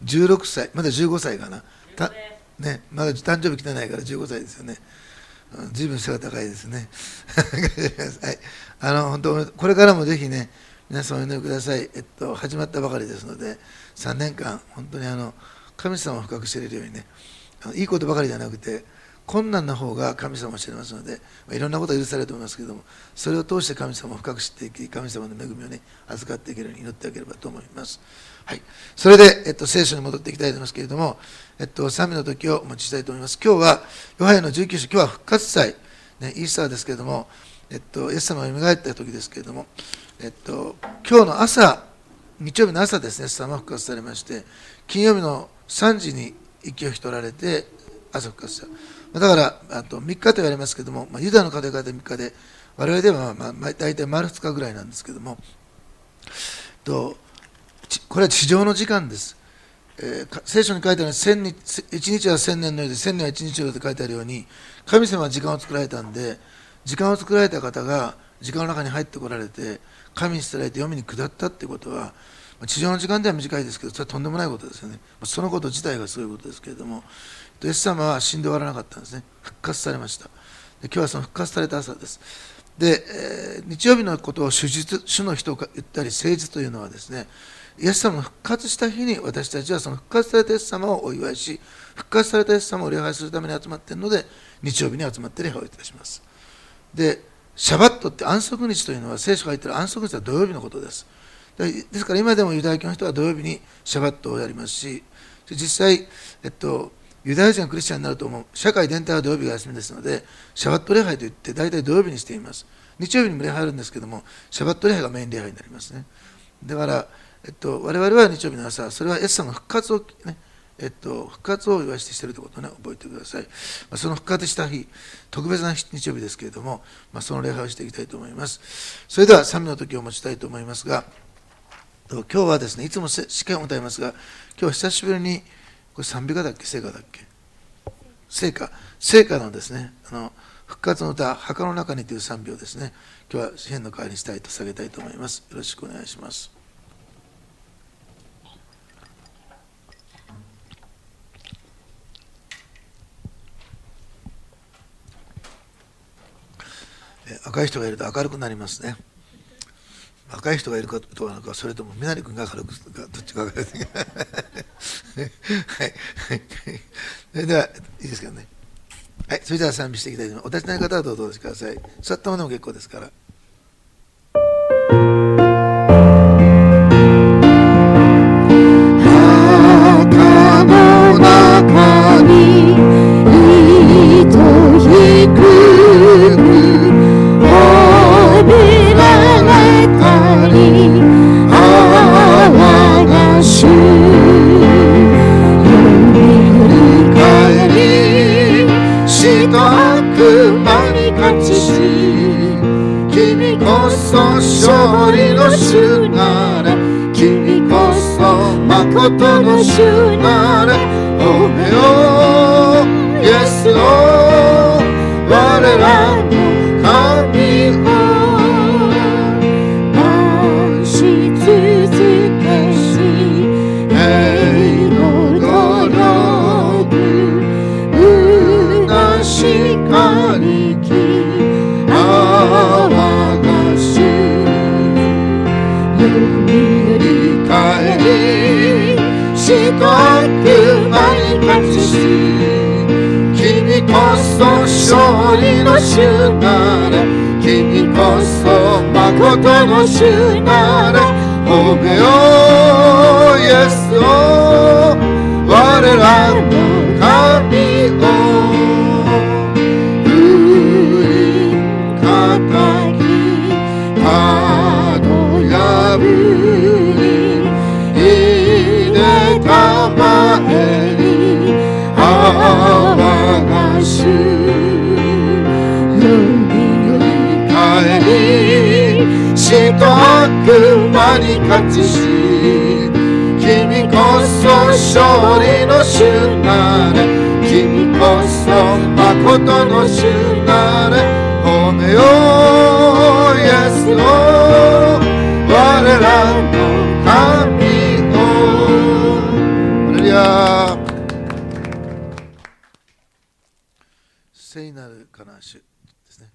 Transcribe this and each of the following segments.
16歳、まだ15歳かな。ね、まだ誕生日来てないから15歳ですよね。随分背が高いですね。はい、本当、これからもぜひね、皆さんお祈りください。始まったばかりですので、3年間、本当に神様を深く知れるようにね、いいことばかりじゃなくて、困難な方が神様を知れますので、いろんなことが許されると思いますけれども、それを通して神様を深く知っていき、神様の恵みをね、預かっていけるように祈ってあげればと思います。はい、それで、聖書に戻っていきたいと思いますけれども、賛美の時をお持ちしたいと思います。今日は、ヨハネの19章、今日は復活祭、ね、イースターですけれども、イエス様が蘇った時ですけれども、今日の朝、日曜日の朝ですね、イエス様が復活されまして、金曜日の3時に息を引き取られて、朝復活した。だから3日と言われますけれども、ユダの方々で3日で、我々では大体丸2日ぐらいなんですけれども、これは地上の時間です。聖書に書いてあるように、1日は1000年のようで、1000年は1日のようで書いてあるように、神様は時間を作られたんで、時間を作られた方が時間の中に入ってこられて、神に捨てられて読みに下ったっていうことは、地上の時間では短いですけど、それはとんでもないことですよね。そのこと自体がすごいことですけれども、イエス様は死んで終わらなかったんですね。復活されました。で、今日はその復活された朝です。で、日曜日のことを主の日と言ったり、誠実というのはですね、イエス様の復活した日に私たちはその復活されたイエス様をお祝いし、復活されたイエス様を礼拝するために集まっているので、日曜日に集まって礼拝をいたします。で、シャバットって安息日というのは、聖書が言っている安息日は土曜日のことです。ですから今でもユダヤ教の人は土曜日にシャバットをやりますし、実際、ユダヤ人がクリスチャンになるともう社会全体は土曜日が休みですので、シャバット礼拝といって大体土曜日にしています。日曜日にも礼拝あるんですけども、シャバット礼拝がメイン礼拝になりますね。だから、我々は日曜日の朝、それはイエス様の復活をね、復活をお祝いしているということをね、覚えてください。その復活した日、特別な日曜日ですけれども、その礼拝をしていきたいと思います。それでは賛美の時を持ちたいと思いますが、今日はですね、いつも試験を歌いますが、今日は久しぶりに、これ賛美歌だっけ、聖歌だっけ、聖歌のですね、復活の歌、墓の中にという賛美をですね、今日は詩篇の代わりにしたいと、下げたいと思います。よろしくお願いします。赤い人がいると明るくなりますね。赤い人がいるかとはそれとも南君が明るくか、どっちか分からない。はい。それでは、いいですかね。はい。それでは賛美していきたいと思います。お立ちの方はどうぞおしてください。座ったものも結構ですから。 墓の中に糸引く勝利の主なれ、君こそ誠の主なれ、おめよイエスを我らの神を愛し続けし栄の努力うなしかにきあわがし振り返りしとく間に勝ちし君こそ勝利の主なれ君こそ誠の主なれおめよイエスを我らの神を我が主よみ帰りしとく間に勝ちし君こそ勝利の主なれ君こそ誠の主なれおめよイエスを我らの神をハレルなるかな主ですね。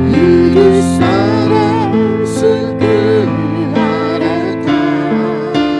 救われた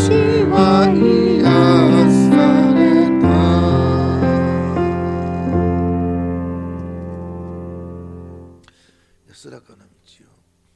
は癒された。安らかな道を。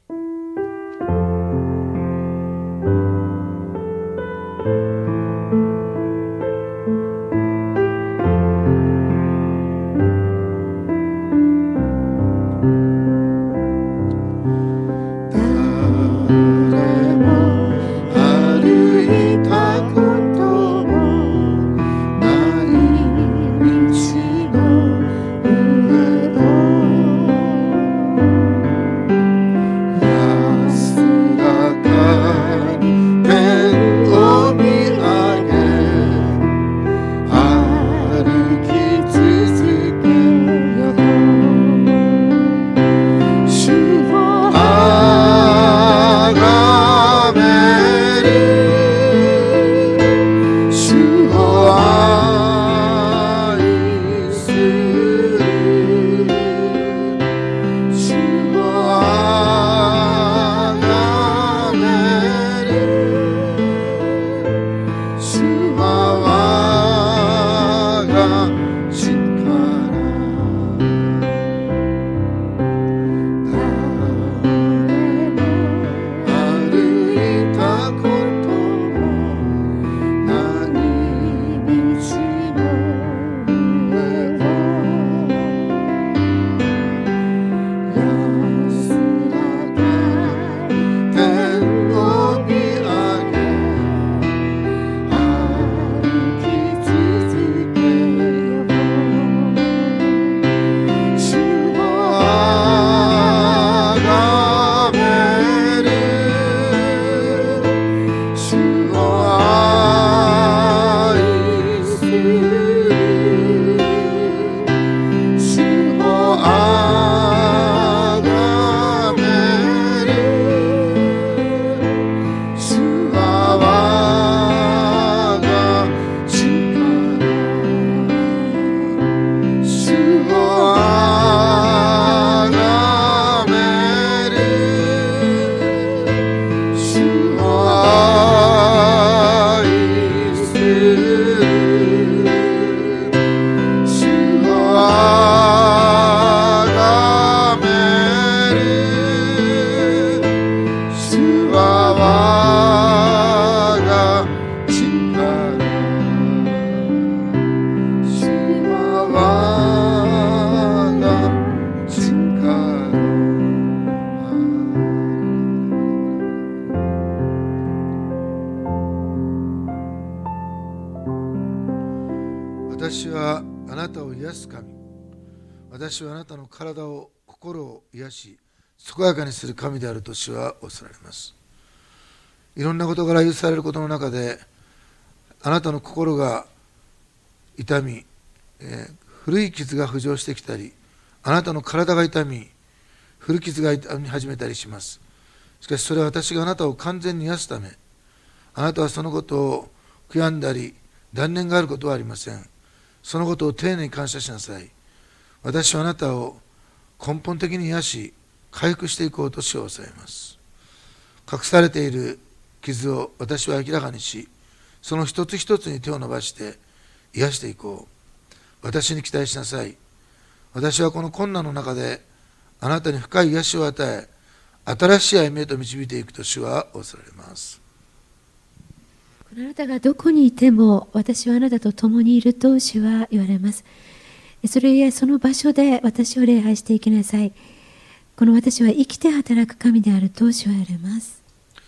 私はあなたを癒す神。私はあなたの体を、心を癒し、健やかにする神であると主はおっしゃられます。いろんな事柄許されることの中で、あなたの心が痛み、古い傷が浮上してきたり、あなたの体が痛み、古傷が痛み始めたりします。しかしそれは私があなたを完全に癒すため、あなたはそのことを悔やんだり断念があることはありません。そのことを丁寧に感謝しなさい。私はあなたを根本的に癒し、回復していこうと主を抑えます。隠されている傷を私は明らかにし、その一つ一つに手を伸ばして癒していこう。私に期待しなさい。私はこの困難の中であなたに深い癒しを与え、新しい歩みへと導いていくと主はおっしゃられます。 あなたがどこにいても私はあなたと共にいると主は言われます。それやその場所で私を礼拝していきなさい。この私は生きて働く神であると主は言われます。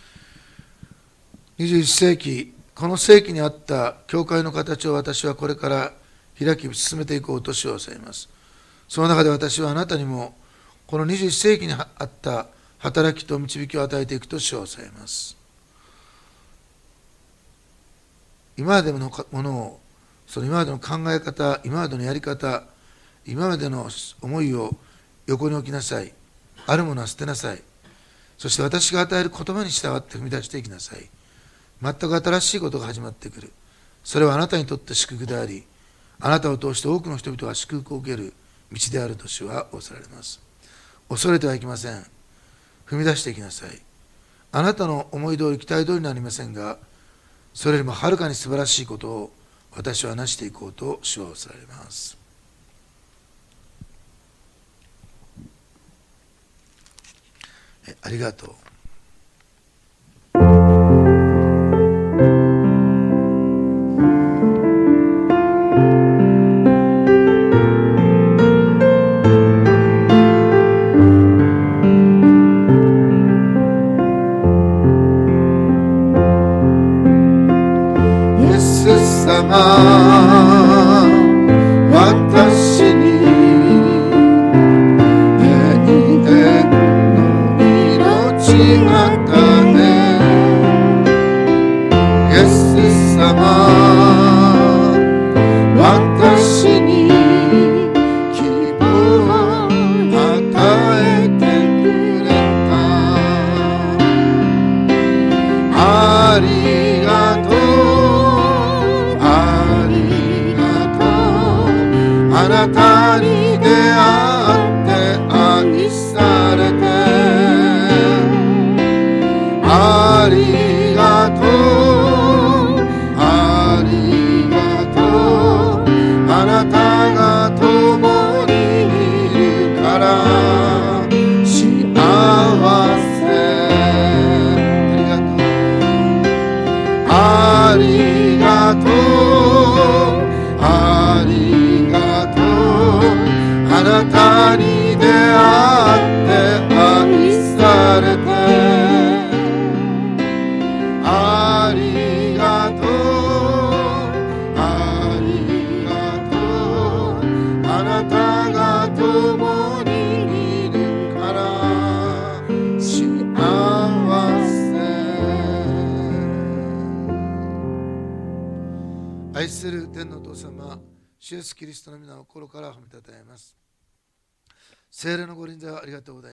21世紀、この世紀にあった教会の形を私はこれから開き進めていこうと主はおっしゃいます。その中で私はあなたにもこの21世紀にあった働きと導きを与えていくと主はおっしゃいます。今までのものを、その今までの考え方、今までのやり方、今までの思いを横に置きなさい。あるものは捨てなさい。そして私が与える言葉に従って踏み出していきなさい。全く新しいことが始まってくる。それはあなたにとって祝福であり、あなたを通して多くの人々が祝福を受ける道であると主はおっしゃられます。恐れてはいけません。踏み出していきなさい。あなたの思い通り、期待通りになりませんが、 それよりもはるかに素晴らしいことを私はなしていこうと主はおっしゃられます。ありがとう。 私に永遠の命与え、イエス様、私に希望を与えてくれた。ありがとう、あなたに出会って愛されて、ありがとう、ありがとう、あなたが共にいるから幸せ。ありがとう、ありがとう、あなたに出会って愛されて、ありがとう、ありがとう、あなたが共にいるから幸せ。 愛する天のお父様、主イエスキリストの皆を心から褒めたたえます。聖霊のご臨在をありがとうございます。